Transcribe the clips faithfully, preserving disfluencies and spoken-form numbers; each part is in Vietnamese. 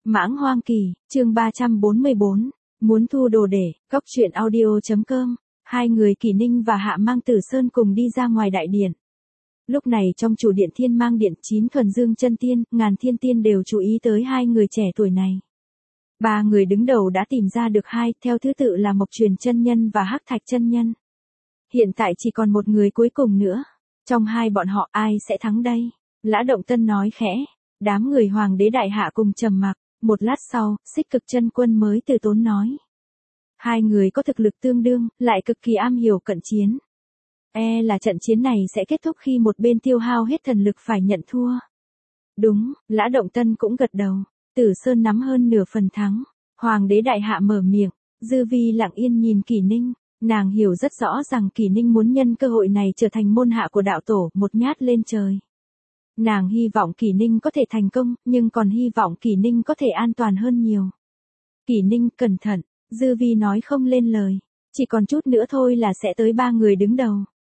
Mãng Hoang Kỳ, chương ba trăm bốn mươi bốn, muốn thu đồ để, cóc truyện audio.com, hai người Kỳ Ninh và Hạ Mang Tử Sơn cùng đi ra ngoài đại điện. Lúc này trong chủ điện Thiên Mang Điện, chín thuần dương chân tiên, ngàn thiên tiên đều chú ý tới hai người trẻ tuổi này. Ba người đứng đầu đã tìm ra được hai, theo thứ tự là Mộc Truyền chân nhân và Hắc Thạch chân nhân. Hiện tại chỉ còn một người cuối cùng nữa. Trong hai bọn họ ai sẽ thắng đây? Lã Động Tân nói khẽ. Đám người Hoàng đế đại hạ cùng trầm mặc. Một lát sau, Xích Cực chân quân mới từ tốn nói. Hai người có thực lực tương đương, lại cực kỳ am hiểu cận chiến. E là trận chiến này sẽ kết thúc khi một bên tiêu hao hết thần lực phải nhận thua. Đúng, Lã Động Tân cũng gật đầu. Tử Sơn nắm hơn nửa phần thắng. Hoàng đế đại hạ mở miệng. Dư Vi lặng yên nhìn Kỳ Ninh. Nàng hiểu rất rõ rằng Kỳ Ninh muốn nhân cơ hội này trở thành môn hạ của đạo tổ, một nhát lên trời. Nàng hy vọng Kỳ Ninh có thể thành công, nhưng còn hy vọng Kỳ Ninh có thể an toàn hơn nhiều. Kỳ Ninh, cẩn thận, Dư Vi nói không lên lời. Chỉ còn chút nữa thôi là sẽ tới ba người đứng đầu.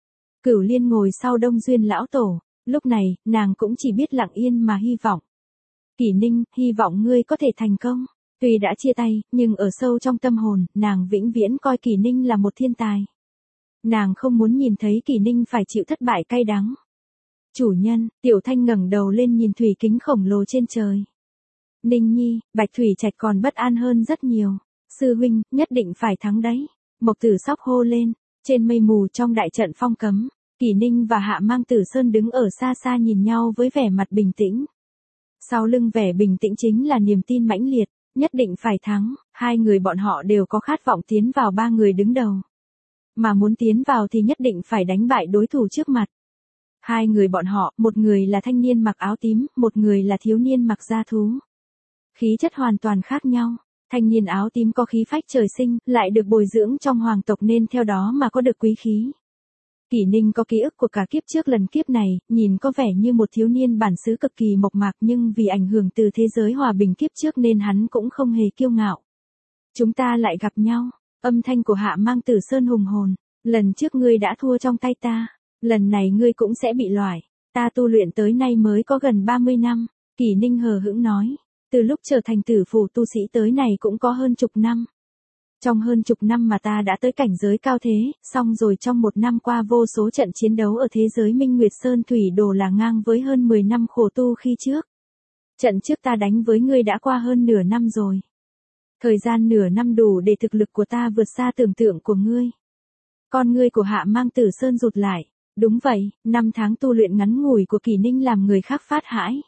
Cửu Liên ngồi sau Đông Duyên lão tổ, lúc này, nàng cũng chỉ biết lặng yên mà hy vọng. Kỳ Ninh, hy vọng ngươi có thể thành công. Tuy đã chia tay, nhưng ở sâu trong tâm hồn, nàng vĩnh viễn coi Kỳ Ninh là một thiên tài. Nàng không muốn nhìn thấy Kỳ Ninh phải chịu thất bại cay đắng. Chủ nhân, Tiểu Thanh ngẩng đầu lên nhìn thủy kính khổng lồ trên trời. Ninh Nhi, Bạch Thủy Trạch còn bất an hơn rất nhiều. Sư huynh, nhất định phải thắng đấy. Mộc Tử Sóc hô lên. Trên mây mù trong đại trận phong cấm, Kỳ Ninh và Hạ Mang Tử Sơn đứng ở xa xa nhìn nhau với vẻ mặt bình tĩnh. Sau lưng vẻ bình tĩnh chính là niềm tin mãnh liệt. Nhất định phải thắng, hai người bọn họ đều có khát vọng tiến vào ba người đứng đầu. Mà muốn tiến vào thì nhất định phải đánh bại đối thủ trước mặt. Hai người bọn họ, một người là thanh niên mặc áo tím, một người là thiếu niên mặc da thú. Khí chất hoàn toàn khác nhau, thanh niên áo tím có khí phách trời sinh, lại được bồi dưỡng trong hoàng tộc nên theo đó mà có được quý khí. Kỳ Ninh có ký ức của cả kiếp trước lần kiếp này, nhìn có vẻ như một thiếu niên bản xứ cực kỳ mộc mạc nhưng vì ảnh hưởng từ thế giới hòa bình kiếp trước nên hắn cũng không hề kiêu ngạo. Chúng ta lại gặp nhau, âm thanh của Hạ Mang Tử Sơn hùng hồn, lần trước ngươi đã thua trong tay ta, lần này ngươi cũng sẽ bị loại, ta tu luyện tới nay mới có gần ba mươi năm, Kỳ Ninh hờ hững nói, từ lúc trở thành tử phù tu sĩ tới này cũng có hơn chục năm. Trong hơn chục năm mà ta đã tới cảnh giới cao thế, xong rồi trong một năm qua vô số trận chiến đấu ở thế giới Minh Nguyệt Sơn Thủy Đồ là ngang với hơn mười năm khổ tu khi trước. Trận trước ta đánh với ngươi đã qua hơn nửa năm rồi. Thời gian nửa năm đủ để thực lực của ta vượt xa tưởng tượng của ngươi. Con ngươi của Hạ Mang Tử Sơn rụt lại. Đúng vậy, năm tháng tu luyện ngắn ngủi của Kỳ Ninh làm người khác phát hãi.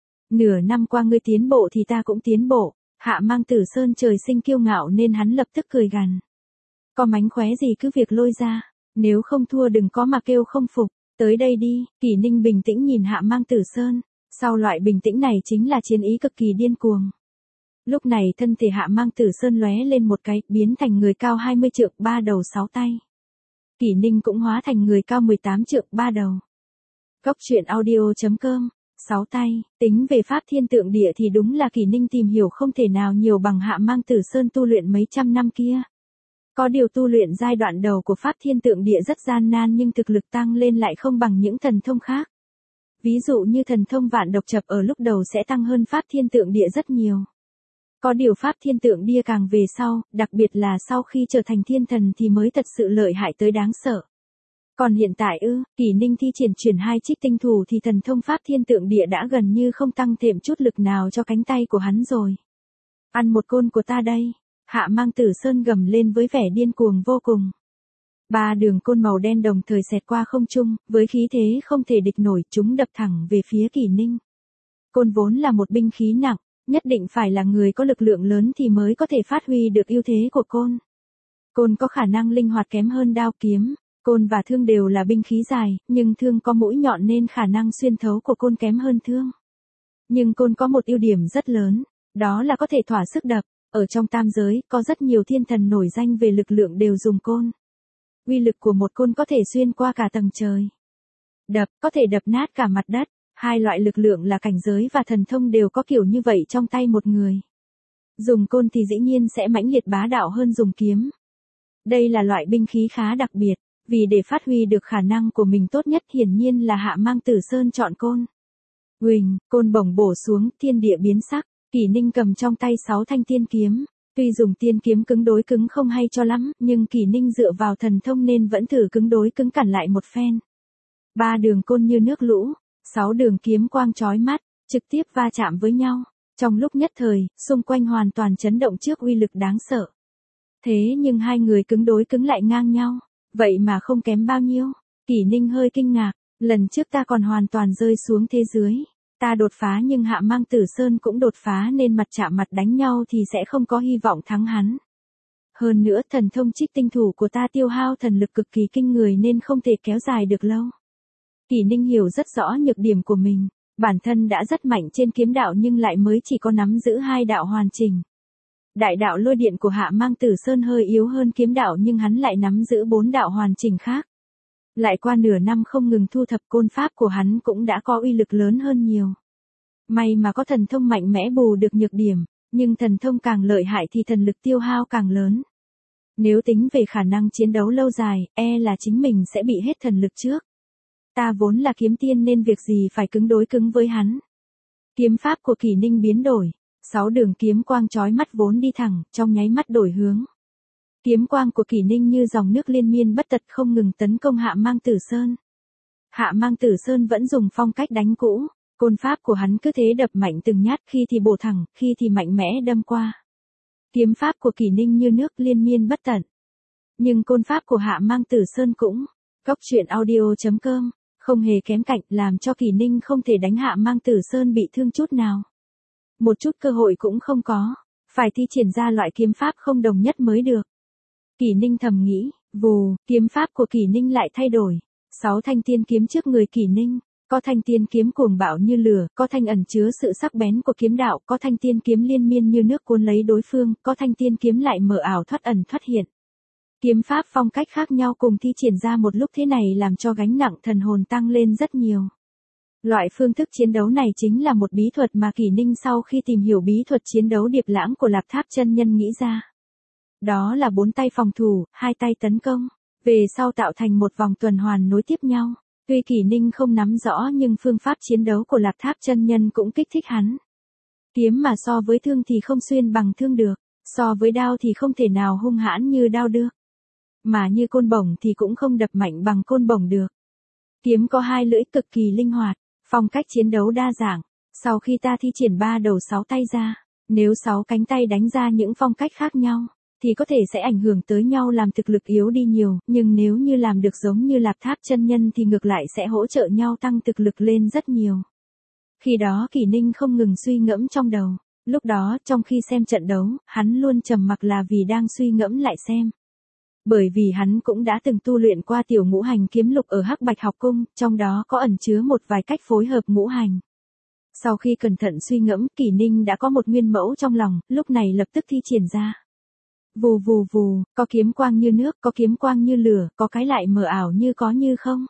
Nửa năm qua ngươi tiến bộ thì ta cũng tiến bộ. Hạ Mang Tử Sơn trời sinh kiêu ngạo nên hắn lập tức cười gằn. Có mánh khóe gì cứ việc lôi ra, nếu không thua đừng có mà kêu không phục, tới đây đi, Kỳ Ninh bình tĩnh nhìn Hạ Mang Tử Sơn, sau loại bình tĩnh này chính là chiến ý cực kỳ điên cuồng. Lúc này thân thể Hạ Mang Tử Sơn lóe lên một cái, biến thành người cao hai mươi trượng ba đầu sáu tay. Kỳ Ninh cũng hóa thành người cao mười tám trượng ba đầu. Cóc truyện audio.com Sáu tay, tính về pháp thiên tượng địa thì đúng là Kỳ Ninh tìm hiểu không thể nào nhiều bằng Hạ Mang Tử Sơn tu luyện mấy trăm năm kia. Có điều tu luyện giai đoạn đầu của pháp thiên tượng địa rất gian nan nhưng thực lực tăng lên lại không bằng những thần thông khác. Ví dụ như thần thông vạn độc chập ở lúc đầu sẽ tăng hơn pháp thiên tượng địa rất nhiều. Có điều pháp thiên tượng địa càng về sau, đặc biệt là sau khi trở thành thiên thần thì mới thật sự lợi hại tới đáng sợ. Còn hiện tại ư, Kỳ Ninh thi triển chuyển hai trích tinh thủ thì thần thông pháp thiên tượng địa đã gần như không tăng thêm chút lực nào cho cánh tay của hắn rồi. Ăn một côn của ta đây, Hạ Mang Tử Sơn gầm lên với vẻ điên cuồng vô cùng. Ba đường côn màu đen đồng thời xẹt qua không trung, với khí thế không thể địch nổi chúng đập thẳng về phía Kỳ Ninh. Côn vốn là một binh khí nặng, nhất định phải là người có lực lượng lớn thì mới có thể phát huy được ưu thế của côn. Côn có khả năng linh hoạt kém hơn đao kiếm. Côn và thương đều là binh khí dài, nhưng thương có mũi nhọn nên khả năng xuyên thấu của côn kém hơn thương. Nhưng côn có một ưu điểm rất lớn, đó là có thể thỏa sức đập. Ở trong tam giới, có rất nhiều thiên thần nổi danh về lực lượng đều dùng côn. Uy lực của một côn có thể xuyên qua cả tầng trời. Đập, có thể đập nát cả mặt đất. Hai loại lực lượng là cảnh giới và thần thông đều có kiểu như vậy trong tay một người. Dùng côn thì dĩ nhiên sẽ mãnh liệt bá đạo hơn dùng kiếm. Đây là loại binh khí khá đặc biệt. Vì để phát huy được khả năng của mình tốt nhất hiển nhiên là Hạ Mang Tử Sơn chọn côn. Huỳnh, côn bổng bổ xuống, thiên địa biến sắc, Kỷ Ninh cầm trong tay sáu thanh tiên kiếm, tuy dùng tiên kiếm cứng đối cứng không hay cho lắm, nhưng Kỷ Ninh dựa vào thần thông nên vẫn thử cứng đối cứng cản lại một phen. Ba đường côn như nước lũ, sáu đường kiếm quang chói mắt, trực tiếp va chạm với nhau. Trong lúc nhất thời, xung quanh hoàn toàn chấn động trước uy lực đáng sợ. Thế nhưng hai người cứng đối cứng lại ngang nhau, vậy mà không kém bao nhiêu. Kỷ Ninh hơi kinh ngạc, lần trước ta còn hoàn toàn rơi xuống thế dưới. Ta đột phá nhưng Hạ Mang Tử Sơn cũng đột phá nên mặt chạm mặt đánh nhau thì sẽ không có hy vọng thắng hắn. Hơn nữa thần thông trích tinh thủ của ta tiêu hao thần lực cực kỳ kinh người nên không thể kéo dài được lâu. Kỷ Ninh hiểu rất rõ nhược điểm của mình, bản thân đã rất mạnh trên kiếm đạo nhưng lại mới chỉ có nắm giữ hai đạo hoàn chỉnh. Đại đạo lôi điện của Hạ Mang Tử Sơn hơi yếu hơn kiếm đạo nhưng hắn lại nắm giữ bốn đạo hoàn chỉnh khác. Lại qua nửa năm không ngừng thu thập côn pháp của hắn cũng đã có uy lực lớn hơn nhiều. May mà có thần thông mạnh mẽ bù được nhược điểm, nhưng thần thông càng lợi hại thì thần lực tiêu hao càng lớn. Nếu tính về khả năng chiến đấu lâu dài, e là chính mình sẽ bị hết thần lực trước. Ta vốn là kiếm tiên nên việc gì phải cứng đối cứng với hắn. Kiếm pháp của Kỷ Ninh biến đổi, sáu đường kiếm quang chói mắt vốn đi thẳng, trong nháy mắt đổi hướng. Kiếm quang của Kỷ Ninh như dòng nước liên miên bất tật không ngừng tấn công Hạ Mang Tử Sơn. Hạ Mang Tử Sơn vẫn dùng phong cách đánh cũ, côn pháp của hắn cứ thế đập mạnh từng nhát, khi thì bổ thẳng, khi thì mạnh mẽ đâm qua. Kiếm pháp của Kỷ Ninh như nước liên miên bất tận. Nhưng côn pháp của Hạ Mang Tử Sơn cũng, Cốc Truyện Audio chấm com, không hề kém cạnh, làm cho Kỷ Ninh không thể đánh Hạ Mang Tử Sơn bị thương chút nào. Một chút cơ hội cũng không có, phải thi triển ra loại kiếm pháp không đồng nhất mới được. Kỷ Ninh thầm nghĩ, vù, kiếm pháp của Kỷ Ninh lại thay đổi. Sáu thanh tiên kiếm trước người Kỷ Ninh, có thanh tiên kiếm cuồng bạo như lửa, có thanh ẩn chứa sự sắc bén của kiếm đạo, có thanh tiên kiếm liên miên như nước cuốn lấy đối phương, có thanh tiên kiếm lại mờ ảo thoát ẩn thoát hiện. Kiếm pháp phong cách khác nhau cùng thi triển ra một lúc thế này làm cho gánh nặng thần hồn tăng lên rất nhiều. Loại phương thức chiến đấu này chính là một bí thuật mà Kỷ Ninh sau khi tìm hiểu bí thuật chiến đấu điệp lãng của Lạc Tháp chân nhân nghĩ ra. Đó là bốn tay phòng thủ, hai tay tấn công, về sau tạo thành một vòng tuần hoàn nối tiếp nhau. Tuy Kỷ Ninh không nắm rõ nhưng phương pháp chiến đấu của Lạc Tháp chân nhân cũng kích thích hắn. Kiếm mà so với thương thì không xuyên bằng thương được, so với đao thì không thể nào hung hãn như đao được. Mà như côn bổng thì cũng không đập mạnh bằng côn bổng được. Kiếm có hai lưỡi cực kỳ linh hoạt, phong cách chiến đấu đa dạng. Sau khi ta thi triển ba đầu sáu tay ra, nếu sáu cánh tay đánh ra những phong cách khác nhau, thì có thể sẽ ảnh hưởng tới nhau làm thực lực yếu đi nhiều, nhưng nếu như làm được giống như Lạc Tháp chân nhân thì ngược lại sẽ hỗ trợ nhau tăng thực lực lên rất nhiều. Khi đó Kỷ Ninh không ngừng suy ngẫm trong đầu, lúc đó trong khi xem trận đấu, hắn luôn trầm mặc là vì đang suy ngẫm lại xem. Bởi vì hắn cũng đã từng tu luyện qua tiểu ngũ hành kiếm lục ở Hắc Bạch học cung, trong đó có ẩn chứa một vài cách phối hợp ngũ hành. Sau khi cẩn thận suy ngẫm, Kỷ Ninh đã có một nguyên mẫu trong lòng, lúc này lập tức thi triển ra. Vù vù vù, có kiếm quang như nước, có kiếm quang như lửa, có cái lại mờ ảo như có như không.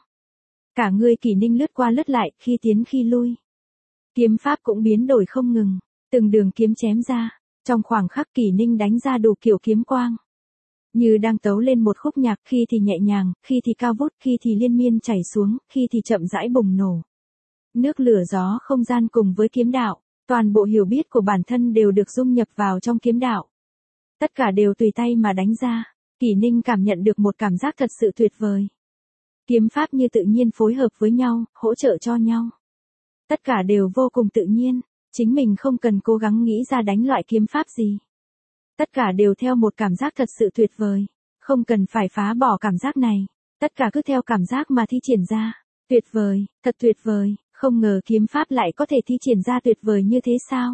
Cả người Kỷ Ninh lướt qua lướt lại, khi tiến khi lui. Kiếm pháp cũng biến đổi không ngừng, từng đường kiếm chém ra, trong khoảng khắc Kỷ Ninh đánh ra đủ kiểu kiếm quang. Như đang tấu lên một khúc nhạc, khi thì nhẹ nhàng, khi thì cao vút, khi thì liên miên chảy xuống, khi thì chậm rãi bùng nổ. Nước lửa gió không gian cùng với kiếm đạo, toàn bộ hiểu biết của bản thân đều được dung nhập vào trong kiếm đạo. Tất cả đều tùy tay mà đánh ra, Kỷ Ninh cảm nhận được một cảm giác thật sự tuyệt vời. Kiếm pháp như tự nhiên phối hợp với nhau, hỗ trợ cho nhau. Tất cả đều vô cùng tự nhiên, chính mình không cần cố gắng nghĩ ra đánh loại kiếm pháp gì. Tất cả đều theo một cảm giác thật sự tuyệt vời, không cần phải phá bỏ cảm giác này, tất cả cứ theo cảm giác mà thi triển ra. Tuyệt vời, thật tuyệt vời, không ngờ kiếm pháp lại có thể thi triển ra tuyệt vời như thế sao?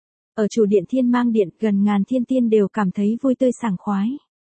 Ở chủ điện Thiên Mang Điện, gần ngàn thiên tiên đều cảm thấy vui tươi sảng khoái.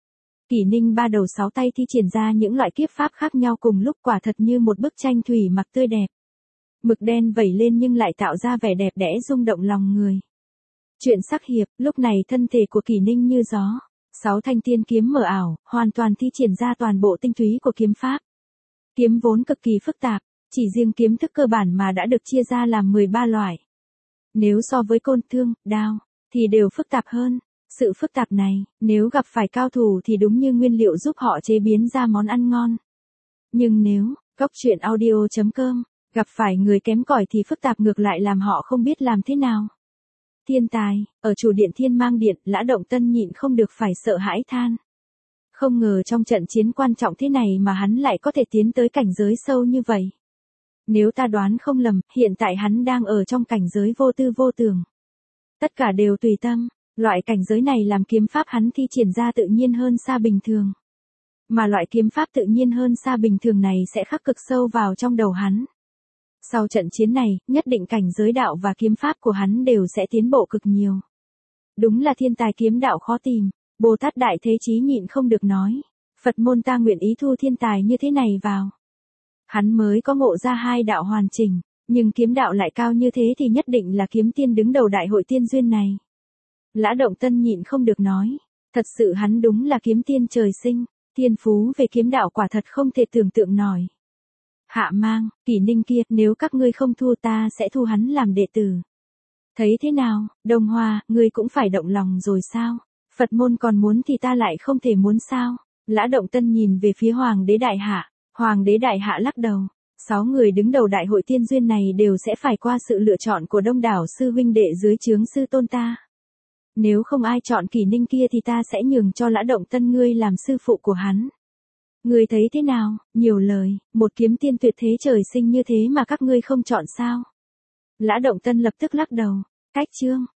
Kỷ Ninh ba đầu sáu tay thi triển ra những loại kiếp pháp khác nhau cùng lúc, quả thật như một bức tranh thủy mặc tươi đẹp. Mực đen vẩy lên nhưng lại tạo ra vẻ đẹp đẽ rung động lòng người. Chuyện sắc hiệp, lúc này thân thể của Kỷ Ninh như gió, sáu thanh tiên kiếm mờ ảo, hoàn toàn thi triển ra toàn bộ tinh túy của kiếm pháp. Kiếm vốn cực kỳ phức tạp, chỉ riêng kiếm thức cơ bản mà đã được chia ra làm mười ba loại. Nếu so với côn, thương, đao, thì đều phức tạp hơn. Sự phức tạp này, nếu gặp phải cao thủ thì đúng như nguyên liệu giúp họ chế biến ra món ăn ngon. Nhưng nếu, Cốc Truyện Audio chấm com, gặp phải người kém cỏi thì phức tạp ngược lại làm họ không biết làm thế nào. Thiên tài, ở chủ điện Thiên Mang Điện, Lã Động Tân nhịn không được phải sợ hãi than. Không ngờ trong trận chiến quan trọng thế này mà hắn lại có thể tiến tới cảnh giới sâu như vậy. Nếu ta đoán không lầm, hiện tại hắn đang ở trong cảnh giới vô tư vô tưởng. Tất cả đều tùy tâm, loại cảnh giới này làm kiếm pháp hắn thi triển ra tự nhiên hơn xa bình thường. Mà loại kiếm pháp tự nhiên hơn xa bình thường này sẽ khắc cực sâu vào trong đầu hắn. Sau trận chiến này, nhất định cảnh giới đạo và kiếm pháp của hắn đều sẽ tiến bộ cực nhiều. Đúng là thiên tài kiếm đạo khó tìm, Bồ Tát Đại Thế Chí nhịn không được nói. Phật môn ta nguyện ý thu thiên tài như thế này vào. Hắn mới có ngộ ra hai đạo hoàn chỉnh, nhưng kiếm đạo lại cao như thế thì nhất định là kiếm tiên đứng đầu đại hội tiên duyên này. Lã Động Tân nhịn không được nói. Thật sự hắn đúng là kiếm tiên trời sinh, thiên phú về kiếm đạo quả thật không thể tưởng tượng nổi. Hạ Mang, Kỷ Ninh kia, nếu các ngươi không thu ta sẽ thu hắn làm đệ tử. Thấy thế nào, Đông Hoa, ngươi cũng phải động lòng rồi sao? Phật môn còn muốn thì ta lại không thể muốn sao? Lã Động Tân nhìn về phía Hoàng đế Đại Hạ, Hoàng đế Đại Hạ lắc đầu. Sáu người đứng đầu đại hội tiên duyên này đều sẽ phải qua sự lựa chọn của đông đảo sư huynh đệ dưới trướng sư tôn ta. Nếu không ai chọn Kỷ Ninh kia thì ta sẽ nhường cho Lã Động Tân ngươi làm sư phụ của hắn. Ngươi thấy thế nào, nhiều lời, một kiếm tiên tuyệt thế trời sinh như thế mà các ngươi không chọn sao? Lã Động Tân lập tức lắc đầu, cách chương,